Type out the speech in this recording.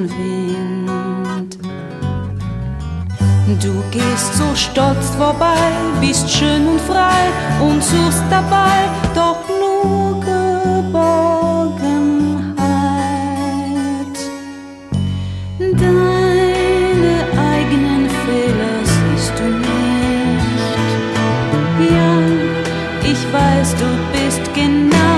Wind. Du gehst so stolz vorbei, bist schön und frei und suchst dabei doch nur Geborgenheit. Deine eigenen Fehler siehst du nicht. Ja, ich weiß, du bist genau